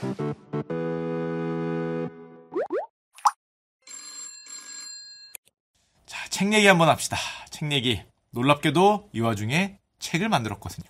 자, 책 얘기 한번 합시다. 책 얘기. 놀랍게도 이 와중에 책을 만들었거든요.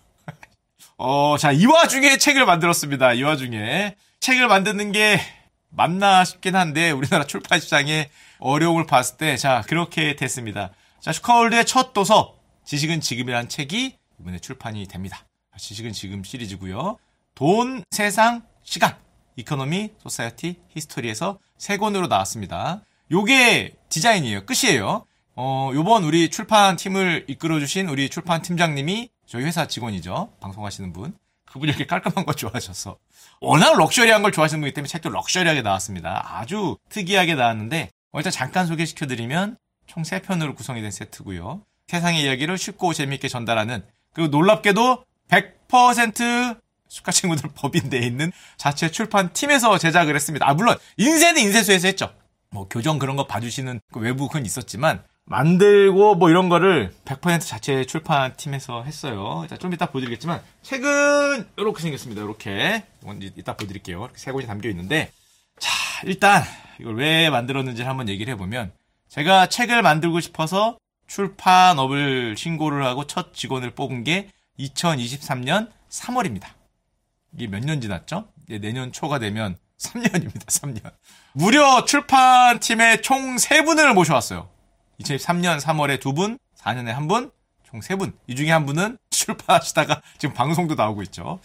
자, 이 와중에 책을 만들었습니다. 이 와중에 책을 만드는 게 맞나 싶긴 한데 우리나라 출판 시장의 어려움을 봤을 때 자, 그렇게 됐습니다. 자, 슈카월드의 첫 도서 지식은 지금이라는 책이 이번에 출판이 됩니다. 지식은 지금 시리즈고요. 돈, 세상, 시간, 이코노미, 소사이어티, 히스토리에서 3권으로 나왔습니다. 요게 디자인이에요. 끝이에요. 요번 우리 출판팀을 이끌어주신 우리 출판 팀장님이 저희 회사 직원이죠. 방송하시는 분. 그분이 이렇게 깔끔한 걸 좋아하셔서 워낙 럭셔리한 걸 좋아하시는 분이기 때문에 책도 럭셔리하게 나왔습니다. 아주 특이하게 나왔는데 일단 잠깐 소개시켜드리면 총 3편으로 구성이 된 세트고요. 세상의 이야기를 쉽고 재미있게 전달하는 그리고 놀랍게도 100% 슈카 친구들 법인대에 있는 자체 출판팀에서 제작을 했습니다. 물론 인쇄는 인쇄소에서 했죠. 뭐 교정 그런 거 봐주시는 그 외국은 있었지만 만들고 뭐 이런 거를 100% 자체 출판팀에서 했어요. 좀 이따 보여드리겠지만 책은 이렇게 생겼습니다. 이렇게 이따 보여드릴게요. 이렇게 3권이 담겨 있는데 자 일단 이걸 왜 만들었는지 한번 얘기를 해보면 제가 책을 만들고 싶어서 출판업을 신고를 하고 첫 직원을 뽑은 게 2023년 3월입니다. 이게 몇 년 지났죠? 내년 초가 되면 3년입니다. 3년. 무려 출판팀에 총 3분을 모셔왔어요. 2023년 3월에 2분, 4년에 1분, 총 3분. 이 중에 한 분은 출판하시다가 지금 방송도 나오고 있죠.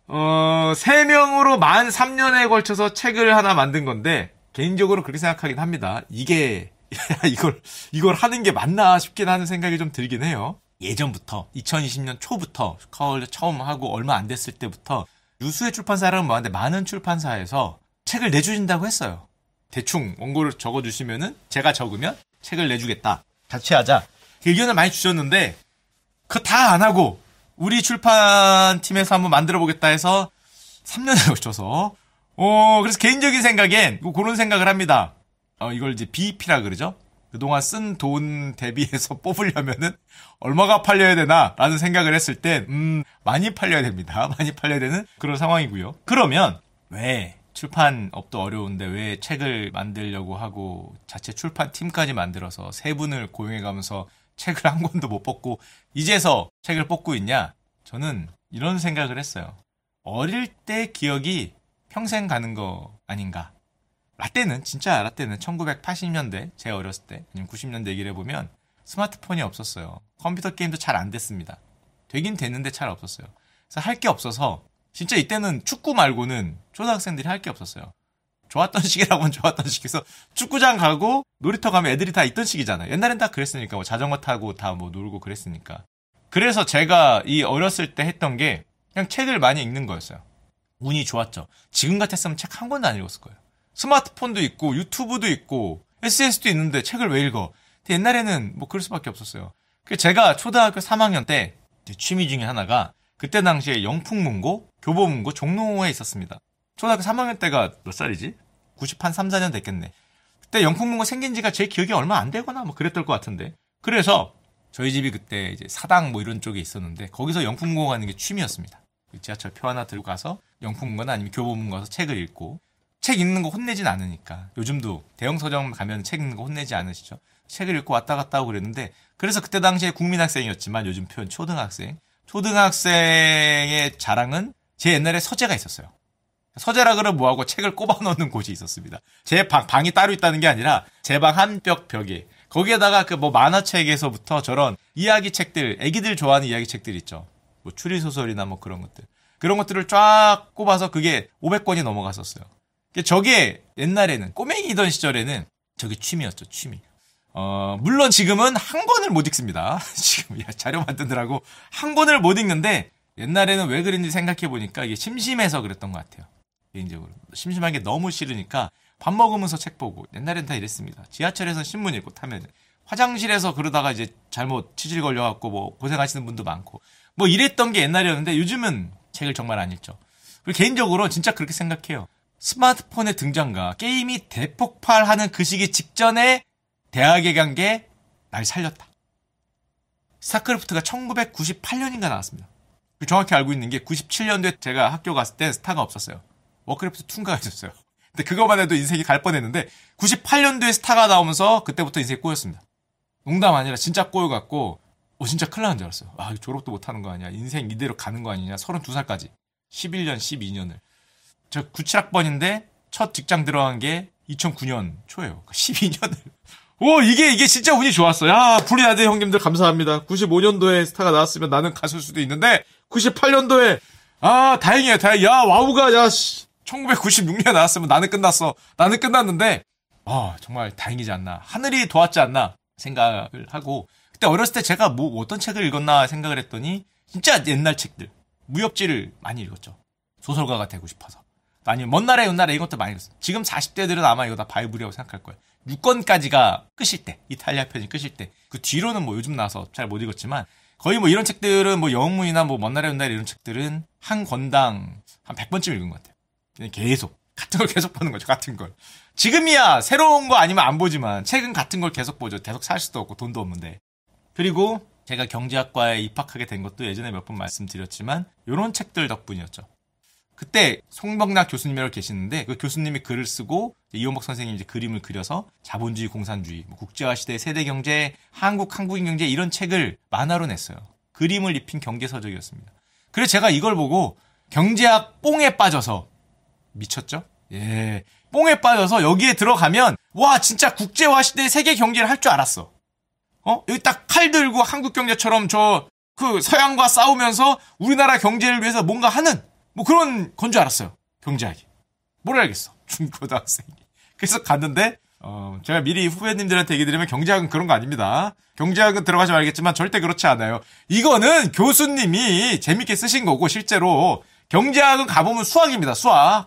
3명으로 만 3년에 걸쳐서 책을 하나 만든 건데 개인적으로 그렇게 생각하긴 합니다. 이게 이걸 하는 게 맞나 싶긴 하는 생각이 좀 들긴 해요. 예전부터 2020년 초부터 슈카월드 처음 하고 얼마 안 됐을 때부터 유수의 출판사라는 많은데 많은 출판사에서 책을 내주신다고 했어요. 대충 원고를 적어주시면은 제가 적으면 책을 내주겠다. 같이 하자. 의견을 많이 주셨는데 그거 다 안 하고 우리 출판팀에서 한번 만들어 보겠다 해서 3년에 걸쳐서 그래서 개인적인 생각엔 그런 생각을 합니다. 이걸 이제 BEP라 그러죠. 그동안 쓴 돈 대비해서 뽑으려면은 얼마가 팔려야 되나라는 생각을 했을 때 많이 팔려야 됩니다. 많이 팔려야 되는 그런 상황이고요. 그러면 왜 출판업도 어려운데 왜 책을 만들려고 하고 자체 출판팀까지 만들어서 3분을 고용해가면서 책을 한 권도 못 뽑고 이제서 책을 뽑고 있냐? 저는 이런 생각을 했어요. 어릴 때 기억이 평생 가는 거 아닌가? 라떼는 1980년대 제 어렸을 때 아니면 90년대 얘기를 해보면 스마트폰이 없었어요. 컴퓨터 게임도 잘 안 됐습니다. 되긴 됐는데 잘 없었어요. 그래서 할 게 없어서 진짜 이때는 축구 말고는 초등학생들이 할 게 없었어요. 좋았던 시기라고는 좋았던 시기에서 축구장 가고 놀이터 가면 애들이 다 있던 시기잖아요. 옛날엔 다 그랬으니까 뭐 자전거 타고 다 뭐 놀고 그랬으니까. 그래서 제가 이 어렸을 때 했던 게 그냥 책을 많이 읽는 거였어요. 운이 좋았죠. 지금 같았으면 책 한 권도 안 읽었을 거예요. 스마트폰도 있고 유튜브도 있고 SNS도 있는데 책을 왜 읽어? 근데 옛날에는 뭐 그럴 수밖에 없었어요. 제가 초등학교 3학년 때 취미 중에 하나가 그때 당시에 영풍문고, 교보문고, 종로에 있었습니다. 초등학교 3학년 때가 몇 살이지? 90한 3, 4년 됐겠네. 그때 영풍문고 생긴 지가 제 기억이 얼마 안 되거나 뭐 그랬던 것 같은데. 그래서 저희 집이 그때 이제 사당 뭐 이런 쪽에 있었는데 거기서 영풍문고 가는 게 취미였습니다. 지하철표 하나 들고 가서 영풍문고나 아니면 교보문고 가서 책을 읽고 책 읽는 거 혼내진 않으니까. 요즘도 대형 서점 가면 책 읽는 거 혼내지 않으시죠? 책을 읽고 왔다 갔다 하고 그랬는데 그래서 그때 당시에 국민학생이었지만 요즘 표현 초등학생. 초등학생의 자랑은 제 옛날에 서재가 있었어요. 서재라 그러면 뭐하고 책을 꼽아 넣는 곳이 있었습니다. 제 방이 따로 있다는 게 아니라 제 방 한 벽에 거기에다가 그 뭐 만화책에서부터 저런 이야기 책들, 애기들 좋아하는 이야기 책들 있죠. 뭐 추리소설이나 뭐 그런 것들. 그런 것들을 쫙 꼽아서 그게 500권이 넘어갔었어요. 저게 옛날에는 꼬맹이던 시절에는 저게 취미였죠. 취미. 물론 지금은 한 권을 못 읽습니다. 지금 자료 만드느라고 한 권을 못 읽는데 옛날에는 왜 그랬는지 생각해 보니까 이게 심심해서 그랬던 것 같아요. 개인적으로 심심한 게 너무 싫으니까 밥 먹으면서 책 보고 옛날엔 다 이랬습니다. 지하철에서 신문 읽고 타면 화장실에서 그러다가 이제 잘못 치질 걸려갖고 뭐 고생하시는 분도 많고 뭐 이랬던 게 옛날이었는데 요즘은 책을 정말 안 읽죠. 그리고 개인적으로 진짜 그렇게 생각해요. 스마트폰의 등장과 게임이 대폭발하는 그 시기 직전에 대학에 간 게 날 살렸다. 스타크래프트가 1998년인가 나왔습니다. 정확히 알고 있는 게 97년도에 제가 학교 갔을 때 스타가 없었어요. 워크래프트 2인가가 있었어요. 근데 그것만 해도 인생이 갈 뻔했는데 98년도에 스타가 나오면서 그때부터 인생이 꼬였습니다. 농담 아니라 진짜 꼬여갖고 진짜 큰일 나는 줄 알았어요. 아, 졸업도 못하는 거 아니야. 인생 이대로 가는 거 아니냐. 32살까지 11년 12년을 저 97학번인데 첫 직장 들어간 게 2009년 초예요. 12년을 이게 진짜 운이 좋았어. 야, 불리하대 형님들 감사합니다. 95년도에 스타가 나왔으면 나는 갔을 수도 있는데 98년도에 다행이야. 야, 와우가 1996년에 나왔으면 나는 끝났어. 나는 끝났는데 정말 다행이지 않나. 하늘이 도왔지 않나 생각을 하고 그때 어렸을 때 제가 어떤 책을 읽었나 생각을 했더니 진짜 옛날 책들 무협지를 많이 읽었죠. 소설가가 되고 싶어서. 아니면 먼 나라의 훗날에 이것도 많이 읽었어요. 지금 40대들은 아마 이거 다 바이블이라고 생각할 거예요. 6권까지가 끝일 때, 이탈리아 편이 끝일 때. 그 뒤로는 요즘 나와서 잘 못 읽었지만 거의 이런 책들은 영문이나 먼 나라의 훗날 이런 책들은 한 권당 한 100번쯤 읽은 것 같아요. 그냥 계속 같은 걸 계속 보는 거죠. 같은 걸. 지금이야 새로운 거 아니면 안 보지만 책은 같은 걸 계속 보죠. 계속 살 수도 없고 돈도 없는데. 그리고 제가 경제학과에 입학하게 된 것도 예전에 몇 번 말씀드렸지만 이런 책들 덕분이었죠. 그때 송명락 교수님이라고 계시는데 그 교수님이 글을 쓰고 이원복 선생님이 이제 그림을 그려서 자본주의, 공산주의, 국제화 시대, 세대 경제, 한국인 경제 이런 책을 만화로 냈어요. 그림을 입힌 경제서적이었습니다. 그래서 제가 이걸 보고 경제학 뽕에 빠져서 미쳤죠? 예, 뽕에 빠져서 여기에 들어가면 와 진짜 국제화 시대 세계 경제를 할 줄 알았어. 여기 딱 칼 들고 한국 경제처럼 서양과 싸우면서 우리나라 경제를 위해서 뭔가 하는 그런 건 줄 알았어요. 경제학이. 뭘 알겠어. 중고등학생이. 그래서 갔는데 제가 미리 후배님들한테 얘기 드리면 경제학은 그런 거 아닙니다. 경제학은 들어가지 말겠지만 절대 그렇지 않아요. 이거는 교수님이 재밌게 쓰신 거고 실제로 경제학은 가보면 수학입니다. 수학.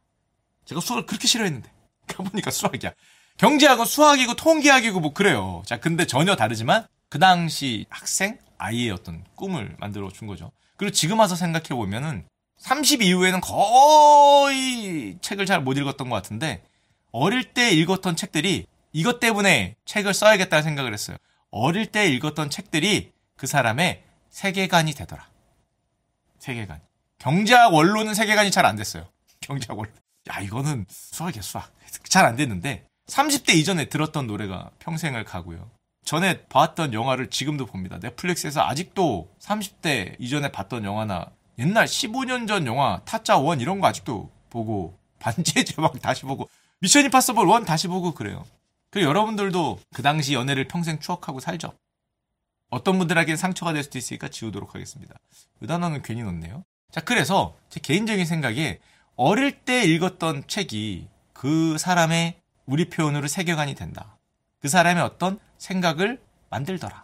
제가 수학을 그렇게 싫어했는데 가보니까 수학이야. 경제학은 수학이고 통계학이고 그래요. 자, 근데 전혀 다르지만 그 당시 학생 아이의 어떤 꿈을 만들어 준 거죠. 그리고 지금 와서 생각해 보면은 30 이후에는 거의 책을 잘 못 읽었던 것 같은데 어릴 때 읽었던 책들이 이것 때문에 책을 써야겠다는 생각을 했어요. 어릴 때 읽었던 책들이 그 사람의 세계관이 되더라. 세계관. 경제학 원로는 세계관이 잘 안 됐어요. 경제학 원로. 야, 이거는 수학이야, 수학. 잘 안 됐는데 30대 이전에 들었던 노래가 평생을 가고요. 전에 봤던 영화를 지금도 봅니다. 넷플릭스에서 아직도 30대 이전에 봤던 영화나 옛날 15년 전 영화 타짜 1 이런 거 아직도 보고 반지의 제왕 다시 보고 미션 임파서블 1 다시 보고 그래요. 그리고 여러분들도 그 당시 연애를 평생 추억하고 살죠. 어떤 분들에게는 상처가 될 수도 있으니까 지우도록 하겠습니다. 이 단어는 괜히 넣네요. 자, 그래서 제 개인적인 생각에 어릴 때 읽었던 책이 그 사람의 우리 표현으로 세계관이 된다. 그 사람의 어떤 생각을 만들더라.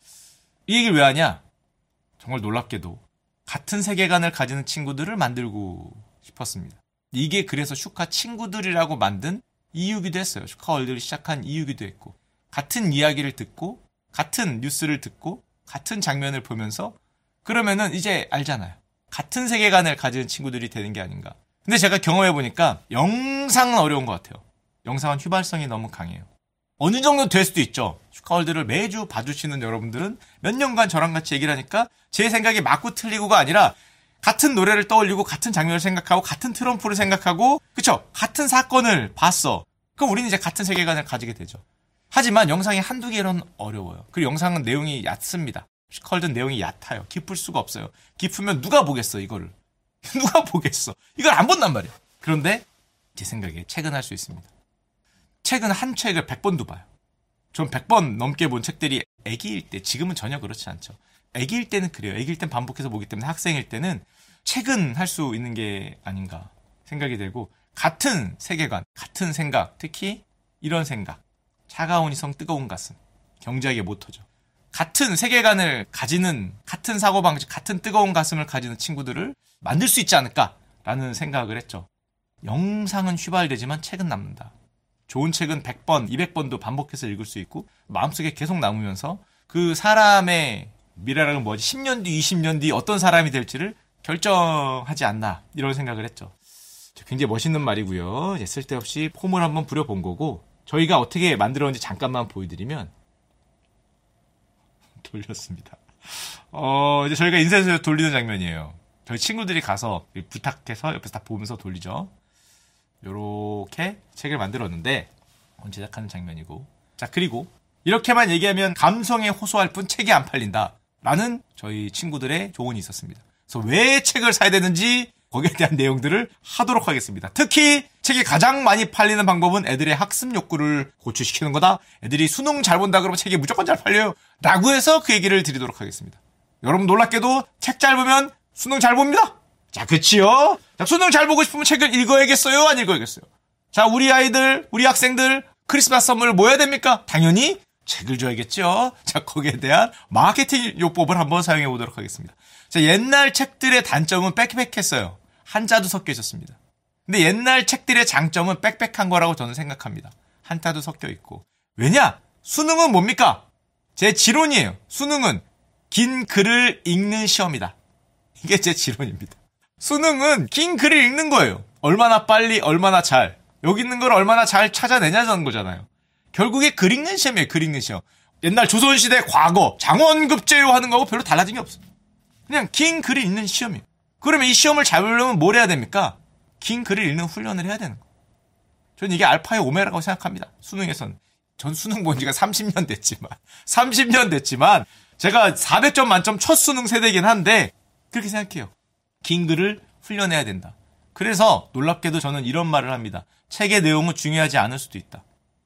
이 얘기를 왜 하냐? 정말 놀랍게도 같은 세계관을 가지는 친구들을 만들고 싶었습니다. 이게 그래서 슈카 친구들이라고 만든 이유기도 했어요. 슈카 월드를 시작한 이유기도 했고 같은 이야기를 듣고 같은 뉴스를 듣고 같은 장면을 보면서 그러면은 이제 알잖아요. 같은 세계관을 가지는 친구들이 되는 게 아닌가. 근데 제가 경험해보니까 영상은 어려운 것 같아요. 영상은 휘발성이 너무 강해요. 어느 정도 될 수도 있죠. 슈카월드를 매주 봐주시는 여러분들은 몇 년간 저랑 같이 얘기를 하니까 제 생각이 맞고 틀리고가 아니라 같은 노래를 떠올리고 같은 장면을 생각하고 같은 트럼프를 생각하고 그쵸? 같은 사건을 봤어. 그럼 우리는 이제 같은 세계관을 가지게 되죠. 하지만 영상이 한두 개로는 어려워요. 그리고 영상은 내용이 얕습니다. 슈카월드 내용이 얕아요. 깊을 수가 없어요. 깊으면 누가 보겠어 이거를. 누가 보겠어. 이걸 안 본단 말이야. 그런데 제 생각에 책은 할 수 있습니다. 책은 한 책을 100번도 봐요. 전 100번 넘게 본 책들이 애기일 때, 지금은 전혀 그렇지 않죠. 애기일 때는 그래요. 애기일 땐 반복해서 보기 때문에 학생일 때는 책은 할 수 있는 게 아닌가 생각이 되고 같은 세계관, 같은 생각, 특히 이런 생각. 차가운 이성, 뜨거운 가슴. 경제학의 모토죠. 같은 세계관을 가지는, 같은 사고방식, 같은 뜨거운 가슴을 가지는 친구들을 만들 수 있지 않을까라는 생각을 했죠. 영상은 휘발되지만 책은 남는다. 좋은 책은 100번, 200번도 반복해서 읽을 수 있고 마음속에 계속 남으면서 그 사람의 미래라는 뭐지? 10년 뒤, 20년 뒤 어떤 사람이 될지를 결정하지 않나 이런 생각을 했죠. 굉장히 멋있는 말이고요. 이제 쓸데없이 폼을 한번 부려본 거고 저희가 어떻게 만들었는지 잠깐만 보여드리면 돌렸습니다. 이제 저희가 인쇄소에 돌리는 장면이에요. 저희 친구들이 가서 부탁해서 옆에서 다 보면서 돌리죠. 요렇게 책을 만들었는데 제작하는 장면이고. 자, 그리고 이렇게만 얘기하면 감성에 호소할 뿐 책이 안 팔린다 라는 저희 친구들의 조언이 있었습니다. 그래서 왜 책을 사야 되는지 거기에 대한 내용들을 하도록 하겠습니다. 특히 책이 가장 많이 팔리는 방법은 애들의 학습 욕구를 고취시키는 거다. 애들이 수능 잘 본다 그러면 책이 무조건 잘 팔려요 라고 해서 그 얘기를 드리도록 하겠습니다. 여러분 놀랍게도 책 잘 보면 수능 잘 봅니다. 자, 그치요? 자, 수능 잘 보고 싶으면 책을 읽어야겠어요? 안 읽어야겠어요? 자, 우리 아이들, 우리 학생들 크리스마스 선물 뭐 해야 됩니까? 당연히 책을 줘야겠죠. 자, 거기에 대한 마케팅 요법을 한번 사용해 보도록 하겠습니다. 자, 옛날 책들의 단점은 빽빽했어요. 한자도 섞여 있었습니다. 근데 옛날 책들의 장점은 빽빽한 거라고 저는 생각합니다. 한자도 섞여 있고. 왜냐? 수능은 뭡니까? 제 지론이에요. 수능은 긴 글을 읽는 시험이다. 이게 제 지론입니다. 수능은 긴 글을 읽는 거예요. 얼마나 빨리, 얼마나 잘. 여기 있는 걸 얼마나 잘 찾아내냐는 거잖아요. 결국에 글 읽는 시험이에요. 글 읽는 시험. 옛날 조선시대 과거 장원급제요 하는 거하고 별로 달라진 게 없어요. 그냥 긴 글을 읽는 시험이에요. 그러면 이 시험을 잘 보려면 뭘 해야 됩니까? 긴 글을 읽는 훈련을 해야 되는 거예요. 저는 이게 알파의 오메가라고 생각합니다. 수능에서는. 전 수능 본 지가 30년 됐지만 제가 400점 만점 첫 수능 세대이긴 한데 그렇게 생각해요. 긴 글을 훈련해야 된다. 그래서 놀랍게도 저는 이런 말을 합니다. 책의 내용은 중요하지 않을 수도 있다.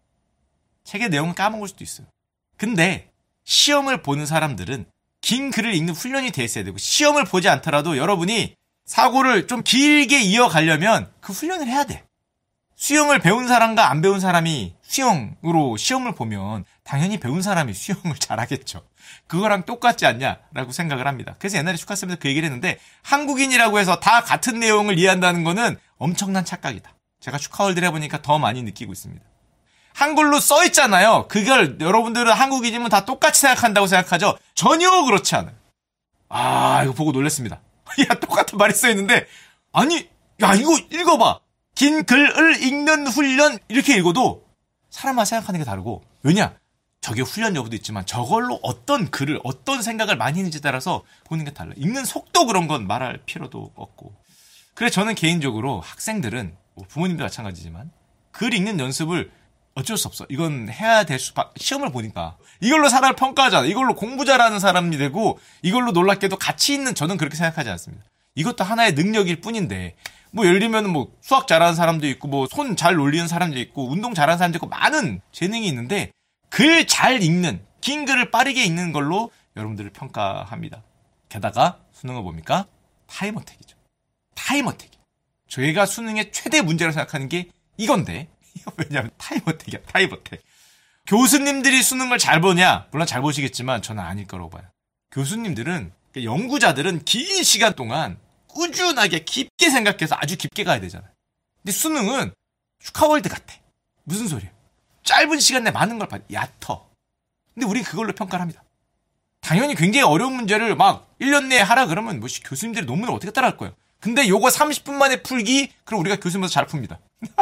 책의 내용은 까먹을 수도 있어요. 근데 시험을 보는 사람들은 긴 글을 읽는 훈련이 돼 있어야 되고 시험을 보지 않더라도 여러분이 사고를 좀 길게 이어가려면 그 훈련을 해야 돼. 수영을 배운 사람과 안 배운 사람이 수영으로 시험을 보면 당연히 배운 사람이 수영을 잘하겠죠. 그거랑 똑같지 않냐라고 생각을 합니다. 그래서 옛날에 축하쌤에서 그 얘기를 했는데 한국인이라고 해서 다 같은 내용을 이해한다는 거는 엄청난 착각이다. 제가 축하월드를 해보니까 더 많이 느끼고 있습니다. 한글로 써 있잖아요. 그걸 여러분들은 한국인이면 다 똑같이 생각한다고 생각하죠. 전혀 그렇지 않아요. 아, 이거 보고 놀랐습니다. 야, 똑같은 말이 써 있는데 아니, 야, 이거 읽어봐. 긴 글을 읽는 훈련 이렇게 읽어도 사람마다 생각하는 게 다르고 왜냐? 저게 훈련 여부도 있지만 저걸로 어떤 글을 어떤 생각을 많이 했는지 따라서 보는 게 달라요. 읽는 속도 그런 건 말할 필요도 없고. 그래서 저는 개인적으로 학생들은 부모님도 마찬가지지만 글 읽는 연습을 어쩔 수 없어. 이건 해야 될 시험을 보니까 이걸로 사람을 평가하잖아. 이걸로 공부 잘하는 사람이 되고 이걸로 놀랍게도 가치 있는 저는 그렇게 생각하지 않습니다. 이것도 하나의 능력일 뿐인데 뭐 예를 들면 뭐 수학 잘하는 사람도 있고 뭐 손 잘 놀리는 사람도 있고 운동 잘하는 사람도 있고 많은 재능이 있는데 글 잘 읽는 긴 글을 빠르게 읽는 걸로 여러분들을 평가합니다. 게다가 수능을 뭡니까? 타임 어택이죠. 타임 어택. 저희가 수능의 최대 문제라고 생각하는 게 이건데 왜냐하면 타임 어택이야. 타임 어택. 교수님들이 수능을 잘 보냐? 물론 잘 보시겠지만 저는 아닐 거라고 봐요. 교수님들은 연구자들은 긴 시간 동안 꾸준하게 깊게 생각해서 아주 깊게 가야 되잖아요. 근데 수능은 축하월드 같아. 무슨 소리야? 짧은 시간 내에 많은 걸 봐. 얕어. 근데 우리 그걸로 평가를 합니다. 당연히 굉장히 어려운 문제를 막 1년 내에 하라 그러면 뭐 교수님들이 논문을 어떻게 따라할 거예요. 근데 요거 30분 만에 풀기? 그럼 우리가 교수님보다 잘 풉니다.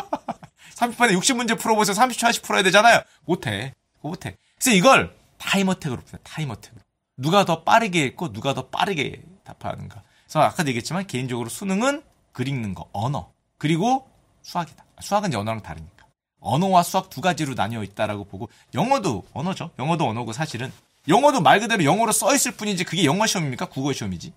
30분 만에 60문제 풀어보세요. 30초 하나씩 풀어야 되잖아요. 못해. 못해. 그래서 이걸 타임어택으로 풉니다. 타임어택으로. 누가 더 빠르게 읽고 누가 더 빠르게 답하는가. 그래서 아까도 얘기했지만 개인적으로 수능은 글 읽는 거, 언어. 그리고 수학이다. 수학은 이제 언어랑 다르니까. 언어와 수학 두 가지로 나뉘어 있다라고 보고 영어도 언어죠. 영어도 언어고 사실은. 영어도 말 그대로 영어로 써 있을 뿐이지 그게 영어 시험입니까? 국어 시험이지.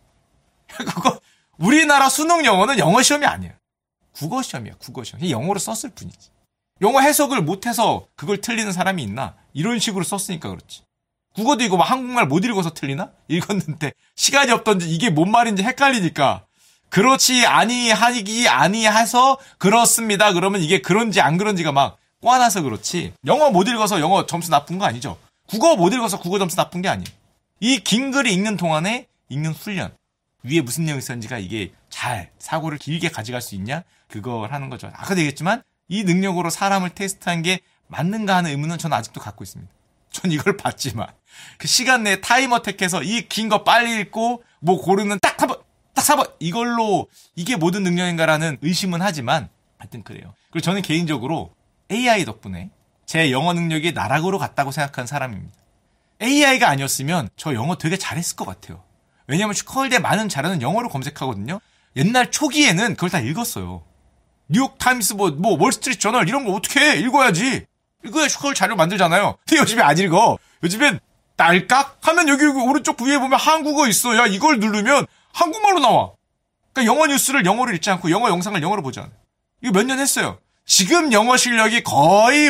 그거 우리나라 수능 영어는 영어 시험이 아니에요. 국어 시험이야. 국어 시험. 영어로 썼을 뿐이지. 영어 해석을 못해서 그걸 틀리는 사람이 있나? 이런 식으로 썼으니까 그렇지. 국어도 이거 막 한국말 못 읽어서 틀리나? 읽었는데 시간이 없던지 이게 뭔 말인지 헷갈리니까 그렇지 아니하기 아니해서 그렇습니다. 그러면 이게 그런지 안 그런지가 막 꽈나서 그렇지. 영어 못 읽어서 영어 점수 나쁜 거 아니죠. 국어 못 읽어서 국어 점수 나쁜 게 아니에요. 이 긴 글을 읽는 동안에 읽는 훈련. 위에 무슨 내용이 있었는지가 이게 잘 사고를 길게 가져갈 수 있냐? 그걸 하는 거죠. 아까도 얘기했지만 이 능력으로 사람을 테스트한 게 맞는가 하는 의문은 저는 아직도 갖고 있습니다. 전 이걸 봤지만 그 시간 내에 타임어택해서 이 긴 거 빨리 읽고 뭐 고르는 딱 4번 이걸로 이게 모든 능력인가라는 의심은 하지만 하여튼 그래요. 그리고 저는 개인적으로 AI 덕분에 제 영어 능력이 나락으로 갔다고 생각하는 사람입니다. AI가 아니었으면 저 영어 되게 잘했을 것 같아요. 왜냐면 슈커홀드의 많은 자료는 영어로 검색하거든요. 옛날 초기에는 그걸 다 읽었어요. 뉴욕타임스 월스트리트 저널 이런 거 어떻게 해? 읽어야지. 읽어야 슈커홀드 자료 만들잖아요. 근데 요즘에 안 읽어. 요즘엔 딸깍 하면 여기 오른쪽 위에 보면 한국어 있어. 야, 이걸 누르면 한국말로 나와. 그러니까 영어 뉴스를 영어로 읽지 않고 영어 영상을 영어로 보잖아요. 이거 몇 년 했어요. 지금 영어 실력이 거의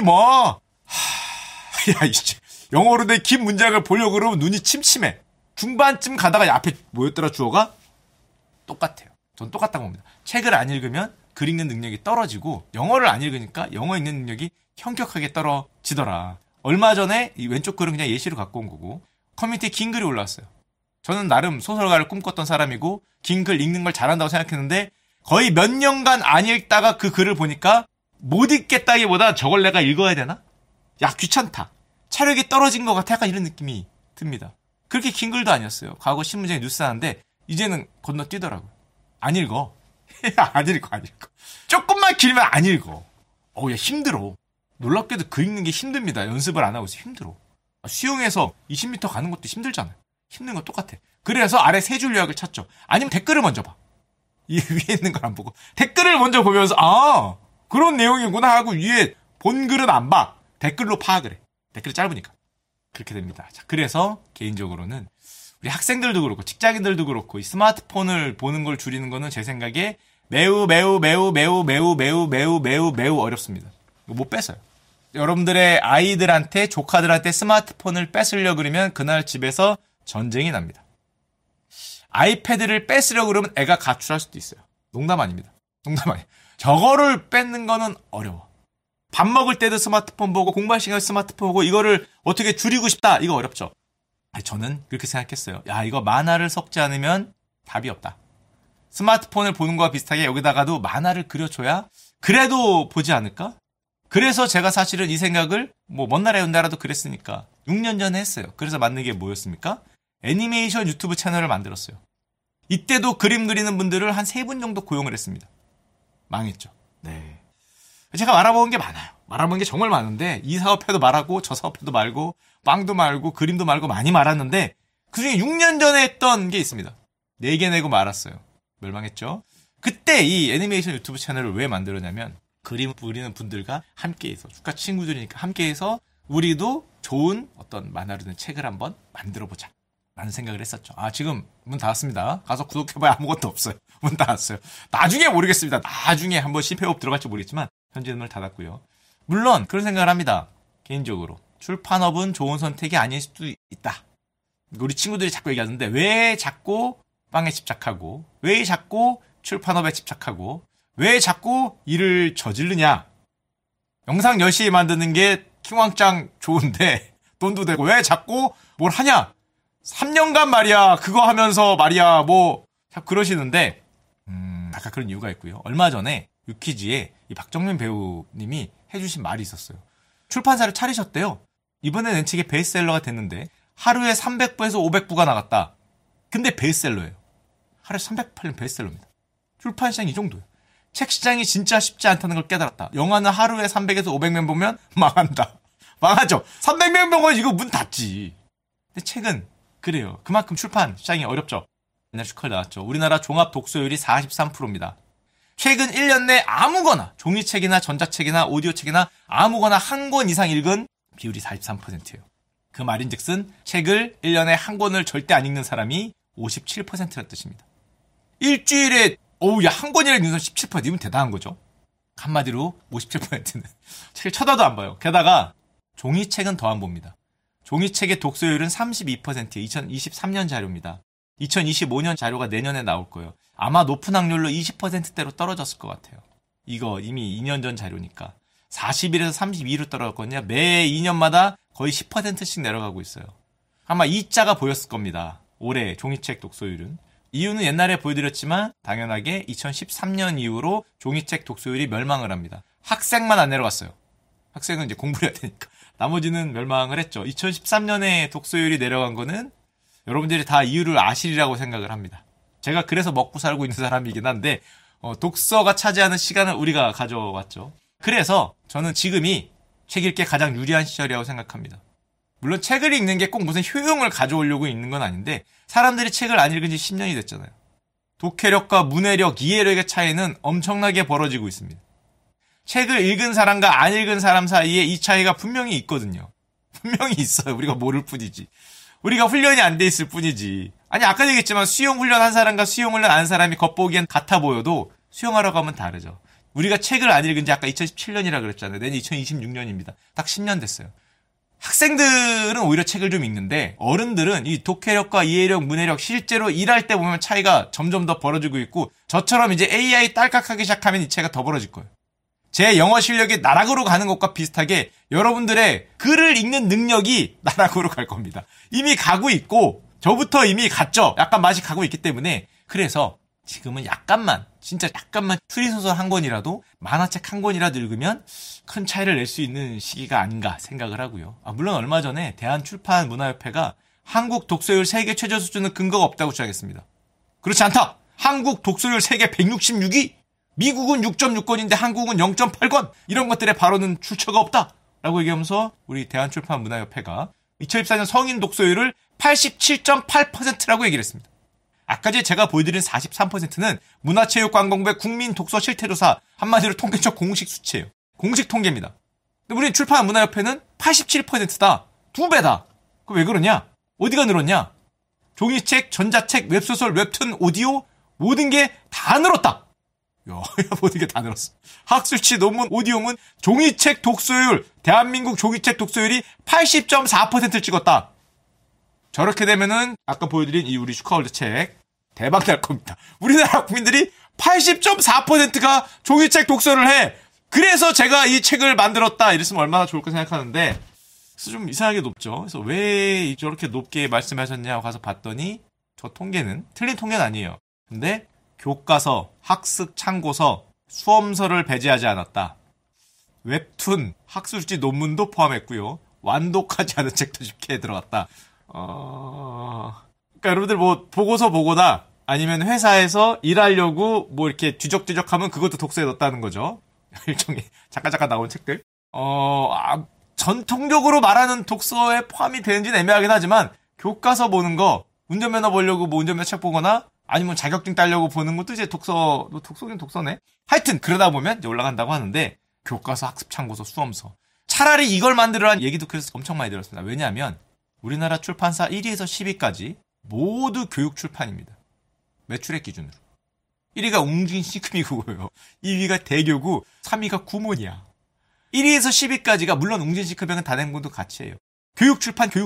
이제 영어로 된 긴 문장을 보려고 그러면 눈이 침침해. 중반쯤 가다가 앞에 뭐였더라 주어가? 똑같아요. 전 똑같다고 봅니다. 책을 안 읽으면 글 읽는 능력이 떨어지고 영어를 안 읽으니까 영어 읽는 능력이 현격하게 떨어지더라. 얼마 전에 이 왼쪽 글은 그냥 예시로 갖고 온 거고 커뮤니티에 긴 글이 올라왔어요. 저는 나름 소설가를 꿈꿨던 사람이고 긴 글 읽는 걸 잘한다고 생각했는데 거의 몇 년간 안 읽다가 그 글을 보니까 못 읽겠다기보다 저걸 내가 읽어야 되나? 야, 귀찮다. 체력이 떨어진 것 같아. 약간 이런 느낌이 듭니다. 그렇게 긴 글도 아니었어요. 과거 신문지에 뉴스 하는데 이제는 건너뛰더라고요. 안 읽어. 안 읽어. 조금만 길면 안 읽어. 야, 힘들어. 놀랍게도 글 읽는 게 힘듭니다. 연습을 안 하고 있어. 힘들어. 수영에서 20m 가는 것도 힘들잖아요. 힘든 건 똑같아. 그래서 아래 세 줄 요약을 찾죠. 아니면 댓글을 먼저 봐. 이 위에 있는 걸 안 보고 댓글을 먼저 보면서 그런 내용이구나 하고 위에 본 글은 안 봐. 댓글로 파악을 해. 댓글이 짧으니까. 그렇게 됩니다. 자, 그래서 개인적으로는 우리 학생들도 그렇고 직장인들도 그렇고 이 스마트폰을 보는 걸 줄이는 거는 제 생각에 매우 어렵습니다. 이거 못 뺏어요. 여러분들의 아이들한테 조카들한테 스마트폰을 뺏으려고 그러면 그날 집에서 전쟁이 납니다. 아이패드를 뺏으려고 그러면 애가 가출할 수도 있어요. 농담 아닙니다. 농담 아니에요. 저거를 뺏는 거는 어려워. 밥 먹을 때도 스마트폰 보고 공부할 시간에 스마트폰 보고 이거를 어떻게 줄이고 싶다. 이거 어렵죠. 저는 그렇게 생각했어요. 야, 이거 만화를 섞지 않으면 답이 없다. 스마트폰을 보는 거와 비슷하게 여기다가도 만화를 그려줘야 그래도 보지 않을까? 그래서 제가 사실은 이 생각을 먼 나라에 온 나라도 그랬으니까 6년 전에 했어요. 그래서 만든 게 뭐였습니까? 애니메이션 유튜브 채널을 만들었어요. 이때도 그림 그리는 분들을 한 3분 정도 고용을 했습니다. 망했죠. 네. 제가 말아먹은 게 많아요. 말아먹은 게 정말 많은데 이 사업해도 말하고 저 사업해도 말고 빵도 말고 그림도 말고 많이 말았는데 그중에 6년 전에 했던 게 있습니다. 4개 내고 말았어요. 멸망했죠. 그때 이 애니메이션 유튜브 채널을 왜 만들었냐면 그림 그리는 분들과 함께해서 축하 친구들이니까 함께해서 우리도 좋은 어떤 만화로 된 책을 한번 만들어보자 라는 생각을 했었죠. 지금 문 닫았습니다. 가서 구독해봐야 아무것도 없어요. 문 닫았어요. 나중에 모르겠습니다. 나중에 한번 실패업 들어갈지 모르겠지만 현재 문을 닫았고요. 물론 그런 생각을 합니다. 개인적으로 출판업은 좋은 선택이 아닐 수도 있다. 우리 친구들이 자꾸 얘기하는데 왜 자꾸 빵에 집착하고 왜 자꾸 출판업에 집착하고 왜 자꾸 일을 저지르냐. 영상 열심히 만드는 게 킹왕짱 좋은데 돈도 되고 왜 자꾸 뭘 하냐. 3년간 말이야 그거 하면서 말이야 자꾸 그러시는데 아까 그런 이유가 있고요. 얼마 전에 유키즈에 이 박정민 배우님이 해주신 말이 있었어요. 출판사를 차리셨대요. 이번에 낸 책이 베스트셀러가 됐는데 하루에 300부에서 500부가 나갔다. 근데 베스트셀러예요. 하루에 300팔리면 베스트셀러입니다. 출판 시장이 이 정도예요. 책 시장이 진짜 쉽지 않다는 걸 깨달았다. 영화는 하루에 300에서 500명 보면 망한다. 망하죠. 300명 보면 이거 문 닫지. 근데 책은 그래요. 그만큼 출판 시장이 어렵죠. 옛날 슈컬 나왔죠. 우리나라 종합 독서율이 43%입니다. 최근 1년 내 아무거나 종이책이나 전자책이나 오디오책이나 아무거나 한 권 이상 읽은 비율이 43%예요. 그 말인즉슨 책을 1년에 한 권을 절대 안 읽는 사람이 57%란 뜻입니다. 일주일에 한 권이라도 읽는 사람 17%. 이건 대단한 거죠. 한마디로 57%는 책을 쳐다도 안 봐요. 게다가 종이책은 더 안 봅니다. 종이책의 독서율은 32%예요. 2023년 자료입니다. 2025년 자료가 내년에 나올 거예요. 아마 높은 확률로 20%대로 떨어졌을 것 같아요. 이거 이미 2년 전 자료니까. 41에서 32로 떨어졌거든요. 매 2년마다 거의 10%씩 내려가고 있어요. 아마 이자가 보였을 겁니다. 올해 종이책 독서율은. 이유는 옛날에 보여드렸지만 당연하게 2013년 이후로 종이책 독서율이 멸망을 합니다. 학생만 안 내려갔어요. 학생은 이제 공부를 해야 되니까. 나머지는 멸망을 했죠. 2013년에 독서율이 내려간 거는 여러분들이 다 이유를 아시리라고 생각을 합니다. 제가 그래서 먹고 살고 있는 사람이긴 한데 독서가 차지하는 시간을 우리가 가져왔죠. 그래서 저는 지금이 책 읽기에 가장 유리한 시절이라고 생각합니다. 물론 책을 읽는 게 꼭 무슨 효용을 가져오려고 읽는 건 아닌데 사람들이 책을 안 읽은 지 10년이 됐잖아요. 독해력과 문해력, 이해력의 차이는 엄청나게 벌어지고 있습니다. 책을 읽은 사람과 안 읽은 사람 사이에 이 차이가 분명히 있거든요. 분명히 있어요. 우리가 모를 뿐이지. 우리가 훈련이 안 돼 있을 뿐이지. 아니 아까 얘기했지만 수영 훈련한 사람과 수영 훈련 안 사람이 겉보기엔 같아 보여도 수영하러 가면 다르죠. 우리가 책을 안 읽은 지 아까 2017년이라 그랬잖아요. 내년 2026년입니다. 딱 10년 됐어요. 학생들은 오히려 책을 좀 읽는데 어른들은 이 독해력과 이해력, 문해력 실제로 일할 때 보면 차이가 점점 더 벌어지고 있고 저처럼 이제 AI 딸깍하기 시작하면 이 차이가 더 벌어질 거예요. 제 영어 실력이 나락으로 가는 것과 비슷하게 여러분들의 글을 읽는 능력이 나락으로 갈 겁니다. 이미 가고 있고 저부터 이미 갔죠. 약간 맛이 가고 있기 때문에 그래서 지금은 약간만 진짜 약간만 추리소설 한 권이라도 만화책 한 권이라도 읽으면 큰 차이를 낼 수 있는 시기가 아닌가 생각을 하고요. 물론 얼마 전에 대한출판문화협회가 한국 독서율 세계 최저 수준은 근거가 없다고 주장했습니다. 그렇지 않다. 한국 독서율 세계 166위. 미국은 6.6건인데 한국은 0.8건. 이런 것들의 발언은 출처가 없다. 라고 얘기하면서 우리 대한출판문화협회가 2024년 성인 독서율을 87.8%라고 얘기를 했습니다. 아까 제가 보여드린 43%는 문화체육관광부의 국민 독서 실태조사 한마디로 통계적 공식 수치예요. 공식 통계입니다. 근데 우리 출판문화협회는 87%다. 2배다. 그럼 왜 그러냐? 어디가 늘었냐? 종이책, 전자책, 웹소설, 웹툰, 오디오 모든 게 다 늘었다. 야, 모든 게 다 늘었어. 학술지, 논문, 오디오문, 종이책 독서율, 대한민국 종이책 독서율이 80.4%를 찍었다. 저렇게 되면은 아까 보여드린 이 우리 슈카월드 책 대박 날 겁니다. 우리나라 국민들이 80.4%가 종이책 독서를 해. 그래서 제가 이 책을 만들었다. 이랬으면 얼마나 좋을까 생각하는데 그래서 좀 이상하게 높죠. 그래서 왜 저렇게 높게 말씀하셨냐고 가서 봤더니 저 통계는 틀린 통계는 아니에요. 근데 교과서, 학습 참고서, 수험서를 배제하지 않았다. 웹툰, 학술지 논문도 포함했고요. 완독하지 않은 책도 쉽게 들어갔다. 그러니까 여러분들 뭐 보고서 보거나 아니면 회사에서 일하려고 뭐 이렇게 뒤적뒤적하면 그것도 독서에 넣었다는 거죠. 일종의 잠깐 나온 책들. 전통적으로 말하는 독서에 포함이 되는지는 애매하긴 하지만 교과서 보는 거, 운전면허 보려고 뭐 운전면허 책 보거나 아니면 자격증 따려고 보는 것도 이제 독서긴 독서네. 하여튼 그러다 보면 이제 올라간다고 하는데 교과서, 학습 참고서, 수험서. 차라리 이걸 만들으라는 얘기도 그래서 엄청 많이 들었습니다. 왜냐하면 우리나라 출판사 1위에서 10위까지 모두 교육 출판입니다. 매출액 기준으로. 1위가 웅진시급이고요. 2위가 대교구, 3위가 구몬이야. 1위에서 10위까지가 물론 웅진시급은 단행본도 같이 해요. 교육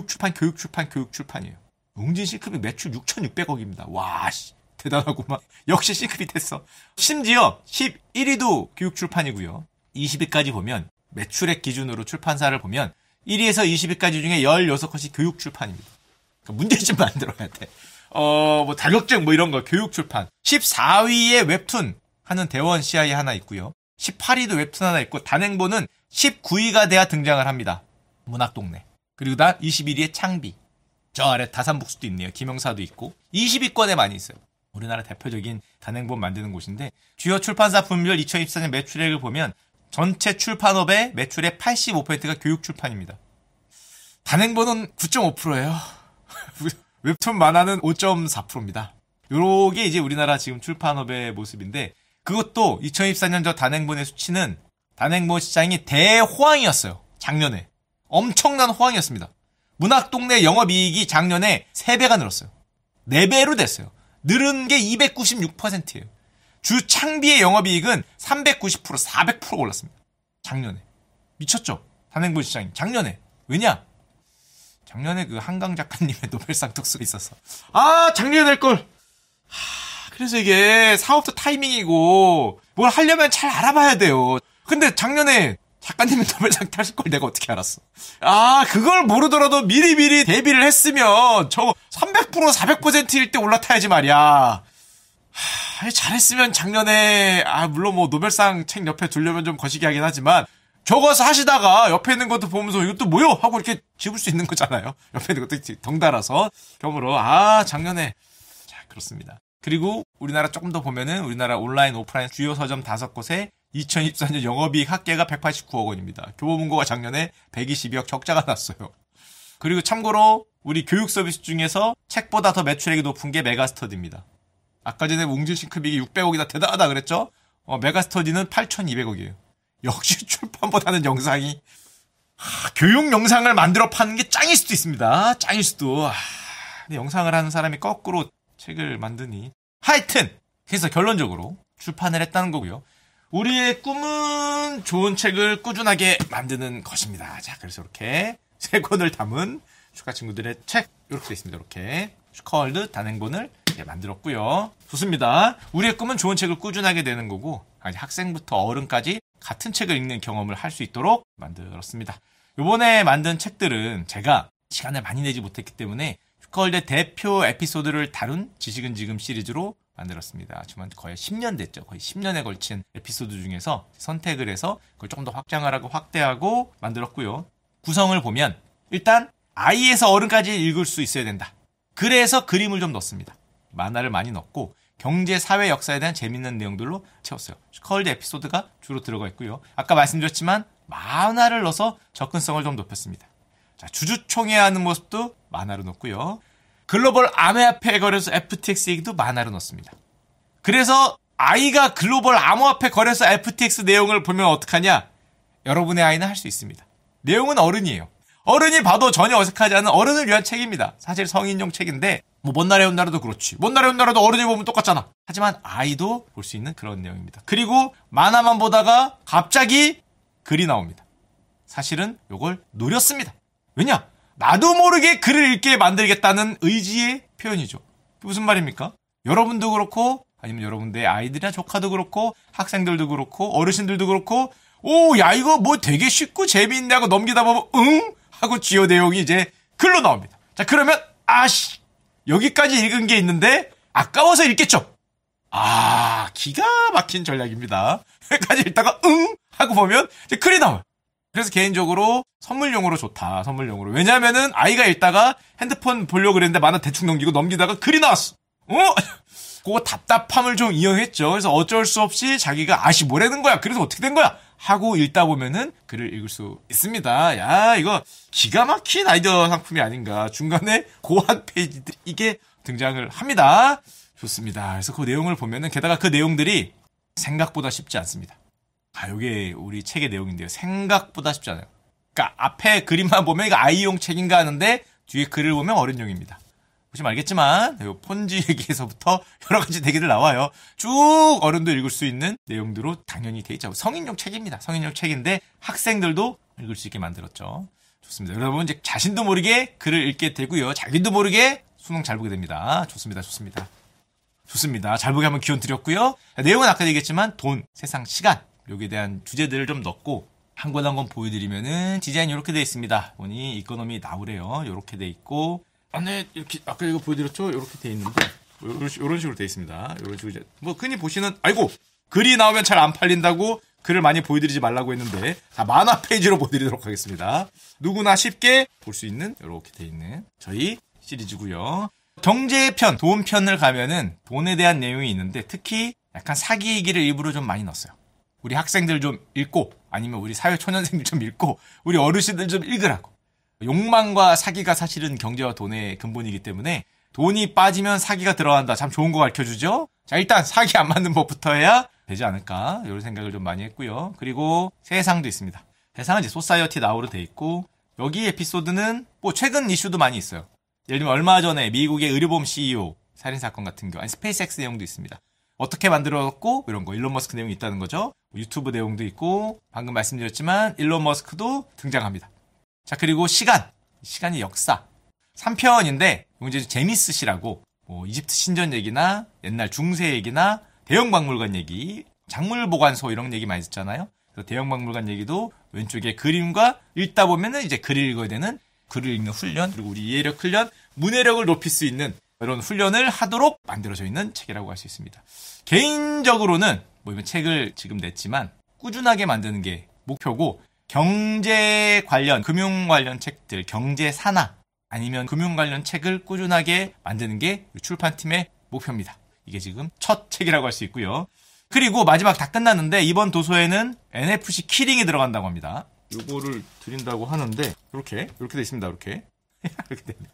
출판이에요. 웅진시급이 매출 6,600억입니다. 와, 씨, 대단하구만. 역시 시급이 됐어. 심지어 11위도 교육 출판이고요. 20위까지 보면 매출액 기준으로 출판사를 보면 1위에서 20위까지 중에 16곳이 교육 출판입니다. 그러니까 문제집 만들어야 돼. 뭐 자격증 뭐 이런 거 교육 출판. 14위에 웹툰 하는 대원 CI 하나 있고요. 18위도 웹툰 하나 있고 단행본은 19위가 돼야 등장을 합니다. 문학동네. 그리고 다 21위에 창비. 저 아래 다산북수도 있네요. 김영사도 있고 20위권에 많이 있어요. 우리나라 대표적인 단행본 만드는 곳인데 주요 출판사 분별 2024년 매출액을 보면 전체 출판업의 매출의 85%가 교육 출판입니다. 단행본은 9.5%예요. 웹툰 만화는 5.4%입니다. 요게 이제 우리나라 지금 출판업의 모습인데 그것도 2024년 저 단행본의 수치는 단행본 시장이 대호황이었어요. 작년에. 엄청난 호황이었습니다. 문학동네 영업이익이 작년에 3배가 늘었어요. 4배로 됐어요. 늘은 게 296%예요. 주 창비의 영업이익은 390%, 400% 올랐습니다. 작년에. 미쳤죠? 단행본 시장이. 작년에. 왜냐? 작년에 그 한강 작가님의 노벨상 특수가 있어서. 작년에 낼걸. 그래서 이게 사업도 타이밍이고 뭘 하려면 잘 알아봐야 돼요. 근데 작년에 작가님이 노벨상 타실 걸 내가 어떻게 알았어? 그걸 모르더라도 미리 대비를 했으면 저거 300%, 400%일 때 올라타야지 말이야. 잘했으면 작년에 물론 뭐 노벨상 책 옆에 두려면 좀 거시기 하긴 하지만 적어서 하시다가 옆에 있는 것도 보면서 이것도 뭐요? 하고 이렇게 집을 수 있는 거잖아요. 옆에 있는 것도 덩달아서 겸으로 작년에 그렇습니다. 그리고 우리나라 조금 더 보면은 우리나라 온라인 오프라인 주요 서점 5곳에 2024년 영업이익 합계가 189억 원입니다. 교보문고가 작년에 122억 적자가 났어요. 그리고 참고로 우리 교육 서비스 중에서 책보다 더 매출액이 높은 게 메가스터디입니다. 아까 전에 웅진 싱크빅이 600억이나 대단하다 그랬죠? 메가스터디는 8,200억이에요. 역시 출판보다는 영상이 교육 영상을 만들어 파는 게 짱일 수도 있습니다. 짱일 수도. 근데 영상을 하는 사람이 거꾸로 책을 만드니. 하여튼 그래서 결론적으로 출판을 했다는 거고요. 우리의 꿈은 좋은 책을 꾸준하게 만드는 것입니다. 자, 그래서 이렇게 3권을 담은 슈카 친구들의 책 이렇게 되어 있습니다. 이렇게 슈카월드 단행본을 만들었고요. 좋습니다. 우리의 꿈은 좋은 책을 꾸준하게 되는 거고 학생부터 어른까지 같은 책을 읽는 경험을 할 수 있도록 만들었습니다. 이번에 만든 책들은 제가 시간을 많이 내지 못했기 때문에 슈카월드의 대표 에피소드를 다룬 지식은 지금 시리즈로 만들었습니다. 지금 거의 10년 됐죠. 거의 10년에 걸친 에피소드 중에서 선택을 해서 그걸 조금 더 확장하고 확대하고 만들었고요. 구성을 보면 일단 아이에서 어른까지 읽을 수 있어야 된다. 그래서 그림을 좀 넣습니다. 만화를 많이 넣고 경제, 사회, 역사에 대한 재밌는 내용들로 채웠어요. 슈카월드 에피소드가 주로 들어가 있고요. 아까 말씀드렸지만 만화를 넣어서 접근성을 좀 높였습니다. 자, 주주총회하는 모습도 만화로 넣었고요. 글로벌 암호화폐 거래소 FTX 얘기도 만화로 넣었습니다. 그래서 아이가 글로벌 암호화폐 거래소 FTX 내용을 보면 어떡하냐? 여러분의 아이는 할 수 있습니다. 내용은 어른이에요. 어른이 봐도 전혀 어색하지 않은 어른을 위한 책입니다. 사실 성인용 책인데 먼 나라의 온나라도 그렇지. 먼 나라의 온나라도 어른이 보면 똑같잖아. 하지만 아이도 볼 수 있는 그런 내용입니다. 그리고 만화만 보다가 갑자기 글이 나옵니다. 사실은 이걸 노렸습니다. 왜냐? 나도 모르게 글을 읽게 만들겠다는 의지의 표현이죠. 무슨 말입니까? 여러분도 그렇고 아니면 여러분들의 아이들이나 조카도 그렇고 학생들도 그렇고 어르신들도 그렇고 야 이거 뭐 되게 쉽고 재미있네 하고 넘기다 보면 응? 하고 주요 내용이 이제 글로 나옵니다. 자, 그러면 여기까지 읽은 게 있는데 아까워서 읽겠죠? 기가 막힌 전략입니다. 여기까지 읽다가 응? 하고 보면 이제 글이 나와요. 그래서 개인적으로 선물용으로 좋다. 선물용으로. 왜냐면은 아이가 읽다가 핸드폰 보려고 그랬는데 만화 대충 넘기다가 글이 나왔어. 그거 답답함을 좀 이용했죠. 그래서 어쩔 수 없이 자기가 뭐라는 거야. 그래서 어떻게 된 거야? 하고 읽다 보면은 글을 읽을 수 있습니다. 야, 이거 기가 막힌 아이디어 상품이 아닌가. 중간에 고한 페이지들이 이게 등장을 합니다. 좋습니다. 그래서 그 내용을 보면은 게다가 그 내용들이 생각보다 쉽지 않습니다. 이게 우리 책의 내용인데요. 생각보다 쉽지 않아요. 그러니까 앞에 그림만 보면 이거 아이용 책인가 하는데 뒤에 글을 보면 어른용입니다. 보시면 알겠지만 폰지 얘기에서부터 여러 가지 얘기들 나와요. 쭉 어른도 읽을 수 있는 내용들로 당연히 돼 있죠. 성인용 책입니다. 성인용 책인데 학생들도 읽을 수 있게 만들었죠. 좋습니다. 여러분 이제 자신도 모르게 글을 읽게 되고요. 자기도 모르게 수능 잘 보게 됩니다. 좋습니다. 좋습니다. 잘 보게 한번 기원 드렸고요. 내용은 아까 얘기했지만 돈, 세상, 시간 여기에 대한 주제들을 좀 넣고 한 권 한 권 보여드리면은 디자인이 이렇게 돼 있습니다. 보니 이코노미 나오래요. 이렇게 돼 있고 안에 이렇게 아까 이거 보여드렸죠? 이렇게 돼 있는데 이런 식으로 돼 있습니다. 이런 식으로 이제 흔히 보시는 글이 나오면 잘 안 팔린다고 글을 많이 보여드리지 말라고 했는데 자 만화 페이지로 보여드리도록 하겠습니다. 누구나 쉽게 볼 수 있는 이렇게 돼 있는 저희 시리즈고요. 경제편, 돈편을 가면은 돈에 대한 내용이 있는데 특히 약간 사기 얘기를 일부러 좀 많이 넣었어요. 우리 학생들 좀 읽고 아니면 우리 사회초년생들 좀 읽고 우리 어르신들 좀 읽으라고. 욕망과 사기가 사실은 경제와 돈의 근본이기 때문에 돈이 빠지면 사기가 들어간다. 참 좋은 거 가르쳐주죠. 자, 일단 사기 안 맞는 법부터 해야 되지 않을까 이런 생각을 좀 많이 했고요. 그리고 세상도 있습니다. 세상은 이제 소사이어티 나우로 돼 있고 여기 에피소드는 최근 이슈도 많이 있어요. 예를 들면 얼마 전에 미국의 의료보험 CEO 살인사건 같은 경우 아니 스페이스X 내용도 있습니다. 어떻게 만들었고 이런 거 일론 머스크 내용이 있다는 거죠. 유튜브 내용도 있고 방금 말씀드렸지만 일론 머스크도 등장합니다. 자, 그리고 시간이 역사 3편인데 이제 제미스시라고 이집트 신전 얘기나 옛날 중세 얘기나 대형박물관 얘기 작물보관소 이런 얘기 많이 듣잖아요. 그래서 대형박물관 얘기도 왼쪽에 그림과 읽다 보면은 이제 글을 읽어야 되는 글을 읽는 훈련 그리고 우리 이해력 훈련 문해력을 높일 수 있는 이런 훈련을 하도록 만들어져 있는 책이라고 할 수 있습니다. 개인적으로는 이번 책을 지금 냈지만 꾸준하게 만드는 게 목표고 경제 관련, 금융 관련 책들, 경제 산하 아니면 금융 관련 책을 꾸준하게 만드는 게 출판팀의 목표입니다. 이게 지금 첫 책이라고 할 수 있고요. 그리고 마지막 다 끝났는데 이번 도서에는 NFC 키링이 들어간다고 합니다. 요거를 드린다고 하는데 이렇게 돼 있습니다. 이렇게 이렇게 됩니다.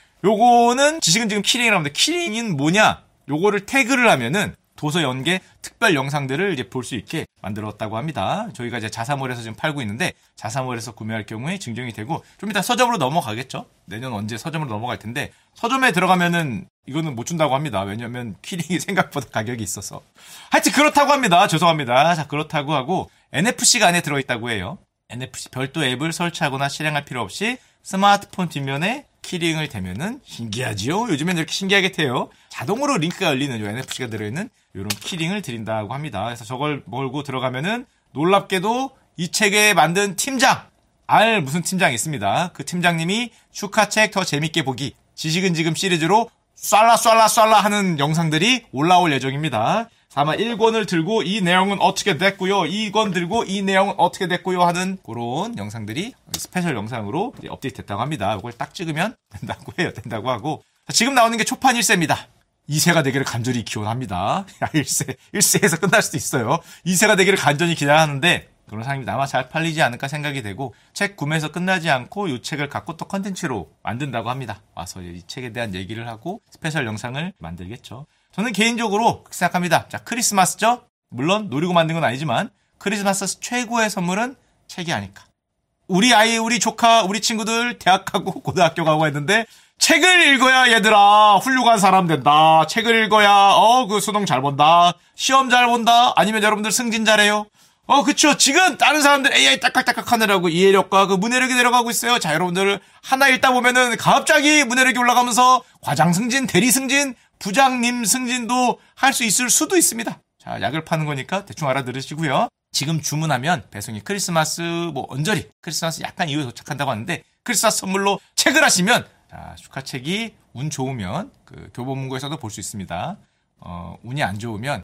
요거는 지식은 지금 키링이라고 하는데 키링은 뭐냐? 요거를 태그를 하면은 도서 연계 특별 영상들을 이제 볼 수 있게 만들었다고 합니다. 저희가 이제 자사몰에서 지금 팔고 있는데 자사몰에서 구매할 경우에 증정이 되고 좀 이따 서점으로 넘어가겠죠. 내년 언제 서점으로 넘어갈 텐데 서점에 들어가면은 이거는 못 준다고 합니다. 왜냐면 키링이 생각보다 가격이 있어서. 하여튼 그렇다고 합니다. 죄송합니다. 자, 그렇다고 하고 NFC가 안에 들어있다고 해요. NFC 별도 앱을 설치하거나 실행할 필요 없이 스마트폰 뒷면에 키링을 대면은 신기하지요? 요즘엔 이렇게 신기하게 돼요. 자동으로 링크가 열리는 요 NFC가 들어있는 이런 키링을 드린다고 합니다. 그래서 저걸 몰고 들어가면은 놀랍게도 이 책에 만든 팀장, 무슨 팀장이 있습니다. 그 팀장님이 축하책 더 재밌게 보기, 지식은 지금 시리즈로 쏴라 하는 영상들이 올라올 예정입니다. 아마 1권을 들고 이 내용은 어떻게 됐고요. 2권 들고 이 내용은 어떻게 됐고요 하는 그런 영상들이 스페셜 영상으로 업데이트 됐다고 합니다. 이걸 딱 찍으면 된다고 하고. 지금 나오는 게 초판 1세입니다. 2세가 되기를 간절히 기원합니다. 1세에서 끝날 수도 있어요. 2세가 되기를 간절히 기대하는데 그런 상황이 아마 잘 팔리지 않을까 생각이 되고 책 구매해서 끝나지 않고 이 책을 갖고 또 컨텐츠로 만든다고 합니다. 와서 이 책에 대한 얘기를 하고 스페셜 영상을 만들겠죠. 저는 개인적으로 그렇게 생각합니다. 자, 크리스마스죠? 물론 노리고 만든 건 아니지만 크리스마스 최고의 선물은 책이 아닐까. 우리 아이, 우리 조카, 우리 친구들 대학 가고 고등학교 가고 했는데 책을 읽어야 얘들아 훌륭한 사람 된다. 책을 읽어야 그 수능 잘 본다. 시험 잘 본다. 아니면 여러분들 승진 잘해요. 그쵸. 지금 다른 사람들 AI 딱딱딱딱 하느라고 이해력과 그 문해력이 내려가고 있어요. 자, 여러분들 하나 읽다 보면은 갑자기 문해력이 올라가면서 과장 승진, 대리 승진, 부장님 승진도 할 수 있을 수도 있습니다. 자, 약을 파는 거니까 대충 알아들으시고요. 지금 주문하면 배송이 크리스마스 언저리, 크리스마스 약간 이후에 도착한다고 하는데 크리스마스 선물로 책을 하시면 자, 축하책이 운 좋으면 그 교보문고에서도 볼 수 있습니다. 운이 안 좋으면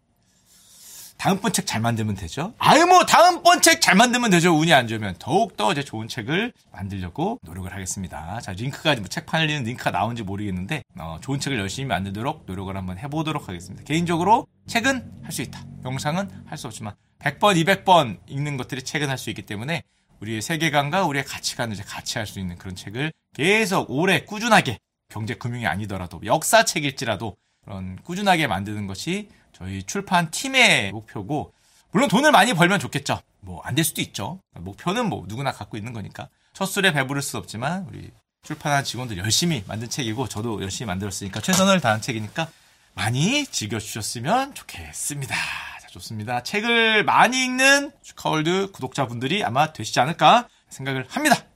다음번 책 잘 만들면 되죠. 다음번 책 잘 만들면 되죠. 운이 안 좋으면 더욱더 이제 좋은 책을 만들려고 노력을 하겠습니다. 자, 링크가 책 팔리는 링크가 나온지 모르겠는데 좋은 책을 열심히 만들도록 노력을 한번 해보도록 하겠습니다. 개인적으로 책은 할 수 있다. 영상은 할 수 없지만 100번, 200번 읽는 것들이 책은 할 수 있기 때문에 우리의 세계관과 우리의 가치관을 이제 같이 할 수 있는 그런 책을 계속 오래 꾸준하게 경제 금융이 아니더라도 역사책일지라도 그런 꾸준하게 만드는 것이 저희 출판 팀의 목표고, 물론 돈을 많이 벌면 좋겠죠. 안 될 수도 있죠. 목표는 누구나 갖고 있는 거니까. 첫 술에 배부를 수 없지만 우리 출판한 직원들 열심히 만든 책이고 저도 열심히 만들었으니까 최선을 다한 책이니까 많이 즐겨주셨으면 좋겠습니다. 자, 좋습니다. 책을 많이 읽는 슈카월드 구독자분들이 아마 되시지 않을까 생각을 합니다.